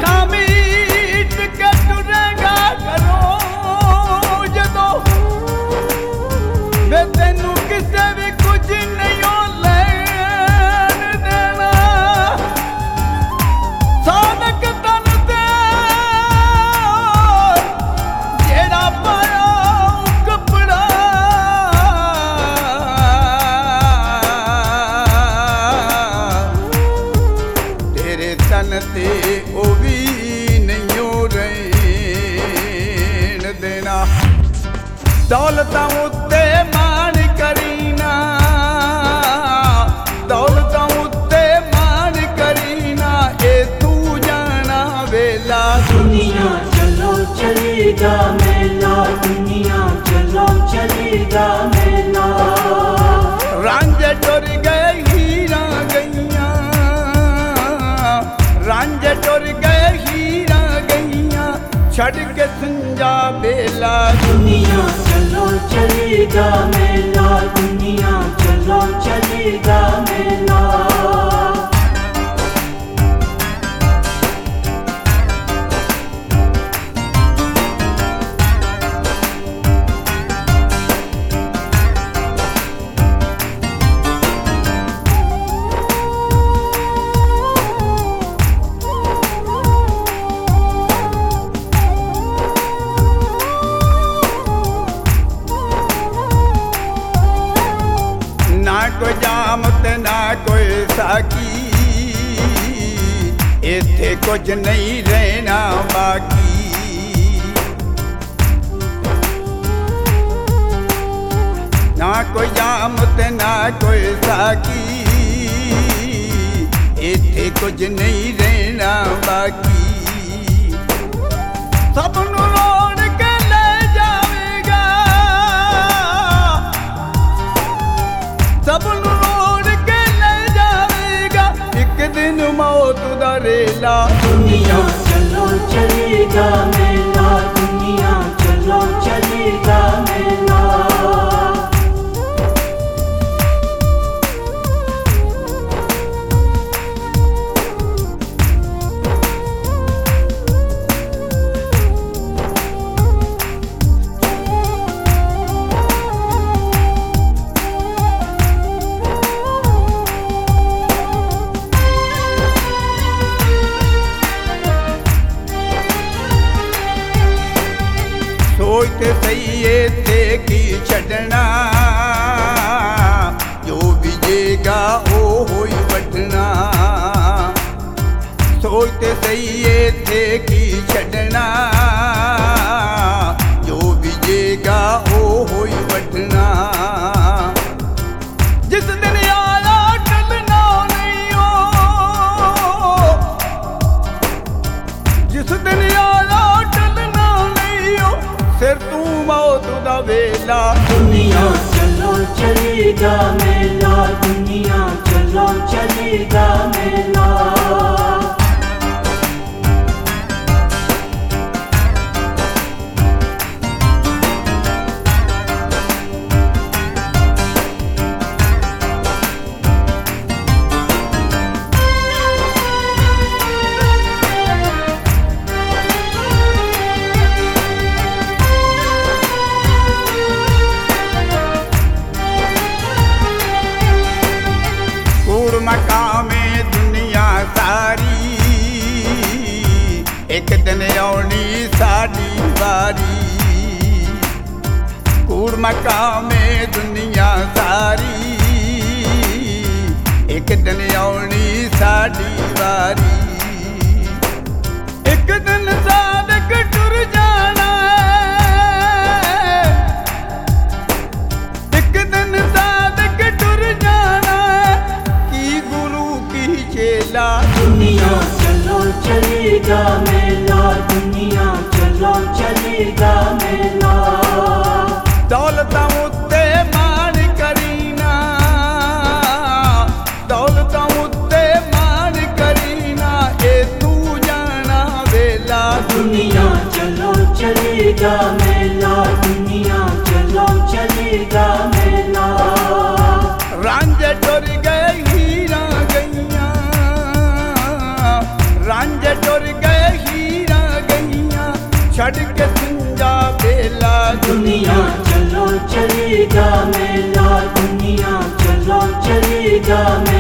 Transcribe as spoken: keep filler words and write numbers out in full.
ते ओ भी नहीं रहन देना। दौलत उत्ते मान करीना, दौलत उत्ते मान करीना, ए तू जाना वेला। दुनिया चलो चलेगा मेला, दुनिया चलो चलेगा मेला। रांझे टुर गए हीरा गईया, रांझे टुर गए हीरा गईया, छड़ के संजा बेला। दुनिया चलो चलेगा मेला, दुनिया चलो चलेगा मेला। ना कोई जामत ना कोई साकी, इत्थे कुछ नहीं रहना बाकी। ना कोई जामत ना कोई साकी, इत्थे कुछ नहीं रहना बाकी। सबनू रोड़ के ले जावेगा, सबनू रोड़ के ले जावेगा, एक दिन मौत दा रेला। दुनिया चलो चलेगा मेला, दुनिया चलो चलेगा मेला। सोचते सही थे की छड़ना, जो बीजेगा ओ होई बढ़ना। सोचते सही थे की छड़ना, जो बीजेगा ओ होई बढ़ना। जिस दिन यारा टलना नहीं हो, जिस दिन यारा टलना नहीं हो, फिर तू मौत दा वेला। दुनिया चलो चलेगा मेला, दुनिया चलो चलेगा मेला। मकामे दुनिया सारी, एक दिन आउनी साडी बारी। कूड़ मकामे दुनिया सारी, एक दिन आउनी साडी बारी। एक दिन सादक टुर जाना है, एक दिन सादक टुर जाना है, की गुरु की चेला। दुनिया चलो चलेगा मेला, दुनिया चलो चलेगा मेला। दौलत उत्ते मान करीना, दौलत उत्ते मान करीना, ए तू जाना वेला। दुनिया चलो चलेगा मेला, दुनिया चलो चलेगा मेला। रांझे टुर गए हीरा गईया, रांझे टुर गए चढ़ के सिंजा बेला। दुनिया चलो चलेगा मेला, दुनिया चलो चलेगा मेला।